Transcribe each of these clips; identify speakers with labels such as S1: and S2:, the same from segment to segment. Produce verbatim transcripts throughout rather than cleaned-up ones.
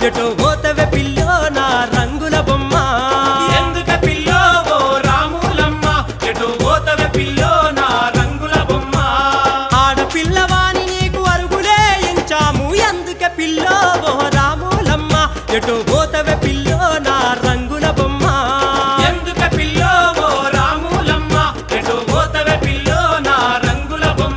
S1: ఎటో పోతవే పిల్లో నా రంగుల బొమ్మ
S2: ఎందుక పిల్లో ఓ రాములమ్మ ఎటు పోతవే పిల్లో నా రంగుల బొమ్మ
S1: ఆడపిల్లవాని నీకు అరుగులే ఎంచాము ఎందుక పిల్లో ఓ రాములమ్మ ఎటో పోతవే పిల్లో నా రంగుల బొమ్మ
S2: ఎందుక పిల్లో ఓ రాములమ్మ ఎటు పోతవే పిల్లో నా రంగుల బొమ్మ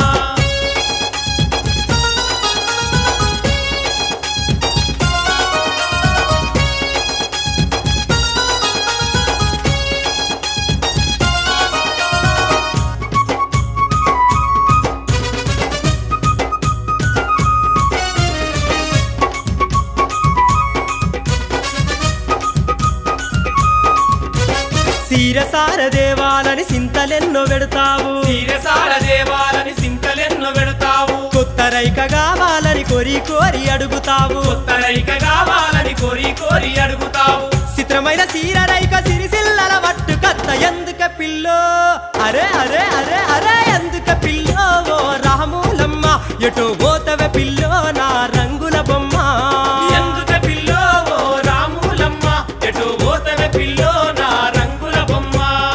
S1: సీరసార దేవాలని సింతలెన్నో పెడతావు
S2: తీరసాల దేవాలని సింతలెన్నో పెడతావు
S1: కొత్త రైక కావాలని కోరి కోరి అడుగుతావు
S2: కొత్త రైక కావాలని కోరి కోరి అడుగుతావు
S1: చిత్రమైన సీర రైక సిరిసిల్లల వట్టు కత్త ఎందుక పిల్లో అరే అరే అరే అరే ఎందుక పిల్లో ఓ రాములమ్మ ఎటో పోతవే పిల్లో నా రంగుల బొమ్మ
S2: ఎందుక పిల్లో ఓ రాములమ్మ ఎటు పోతవే పిల్లో నా రంగుల బొమ్మ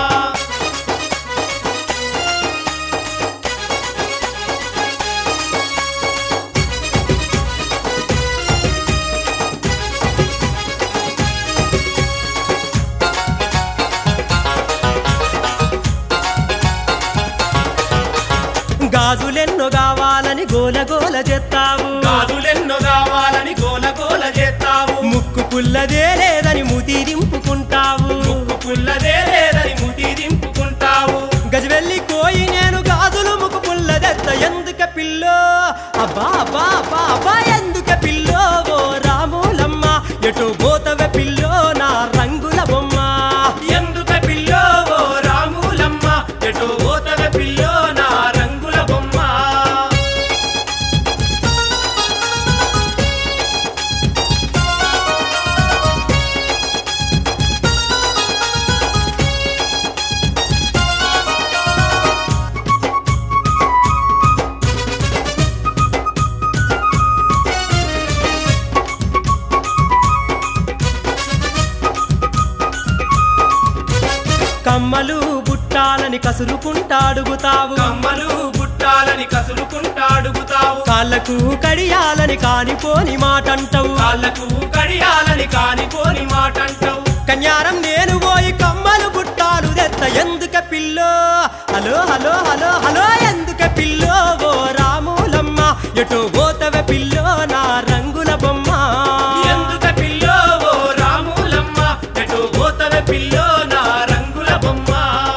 S1: గాజులెన్నో కావాలని గోల గోల చేస్తావు
S2: గాజులెన్నో కావాలని గోల గోల చేస్తావు
S1: ముక్కు పుల్లదే లేదని ముతి దింపుకుంటావు
S2: ముక్కు పుల్లదే లేదని ముతి దింపుకుంటావు
S1: గజవెల్లి కోయి నేను గాజులు ముక్కు పుల్లదెత్త ఎందుక పిల్లో అబ్బా అబ్బా అబ్బా అబ్బా ఎందుక పిల్లో ఓ రాములమ్మ ఎటో పోతవే పిల్లో నా రంగుల బొమ్మ
S2: ఎందుక పిల్లో ఓ రాములమ్మ ఎటు పోతవే పిల్లో నా రంగుల బొమ్మ
S1: కమ్మలు బుట్టాలని కసురుకుంటా అడుగుతావు
S2: కమ్మలు బుట్టాలని కసురుకుంటా అడుగుతావు
S1: కాళ్ళకు కడియాలని కానిపోని మాటంటావు
S2: కాళ్ళకు కడియాలని కానిపోని మాటంటావు
S1: కన్యారం నేను పోయి కమ్మలు బుట్టాలు తెత్త ఎందుక పిల్లో హలో హలో హలో హలో ఎందుక పిల్లో ఓ రాములమ్మ ఎటో పోతవే పిల్లో నా రంగుల బొమ్మ
S2: ఎందుక పిల్లో ఓ రాములమ్మ ఎటు పోతవే పిల్లో నా రంగుల బొమ్మ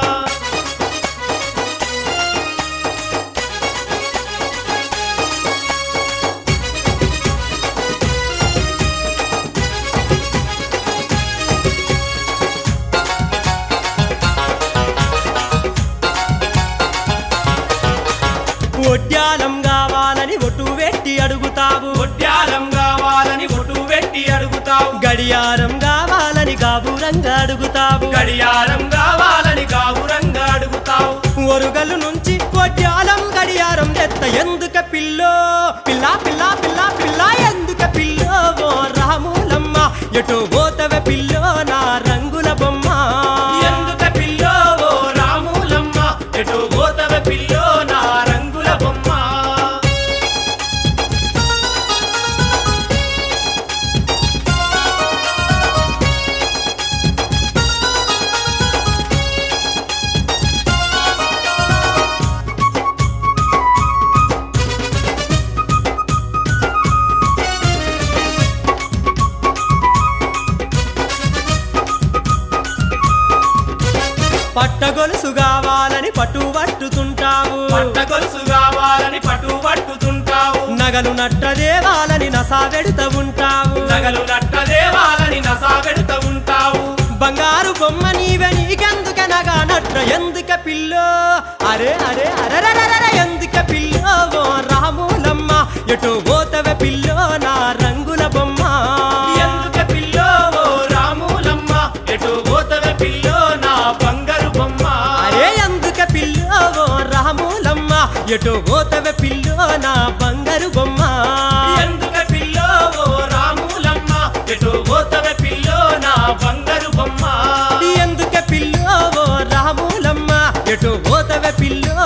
S1: ఒడ్యాలం కావాలని ఒట్టు పెట్టి అడుగుతావు
S2: ఒడ్యాలం కావాలని ఒటు పెట్టి అడుగుతావు
S1: గడియారం కావాలని గాబురంగా అడుగుతావు
S2: గడియారం కావాలని గావురంగా అడుగుతావు
S1: ఒరుగలు నుంచి ఒడ్యాలం గడియారం తెత్త ఎందుక పిల్లో పిల్ల పిల్ల పిల్ల పిల్ల ఎందుక పిల్లో ఓ రాములమ్మ ఎటో పోతవే పిల్లో నా రంగుల బొమ్మ
S2: ఎందుక పిల్లో ఓ రాములమ్మ ఎటు పోతవే పిల్లో నా రంగుల బొమ్మ
S1: పట్టగొలుసు కావాలని పట్టు పట్టుతుంటావు
S2: పట్ట గొలుసు కావాలని పట్టు పట్టుతుంటావు
S1: నగలు నట్ట దేవాలని నసా వెడుత ఉంటావు
S2: నగలు నట్ట దేవాలని నసా పెడుతూ ఉంటావు
S1: బంగారు బొమ్మ నీవే నీకెందుక నగా నట్ట ఎందుక పిల్లో అరే అరే అరరరర ఎందుక పిల్లో ఓ రాములమ్మ ఎటో పోతవే పిల్లో నా రంగుల బొమ్మ
S2: ఎందుక పిల్లో ఓ రాములమ్మ ఎటు పోతవే పిల్లో నా బంగారు బొమ్మ
S1: అరే ఎందుక పిల్లో ఓ రాములమ్మ ఎటో పోతవే పిల్లో నా బంగారు బొమ్మ
S2: ఎందుక పిల్లో ఓ రాములమ్మ
S1: పోతవే పిల్లో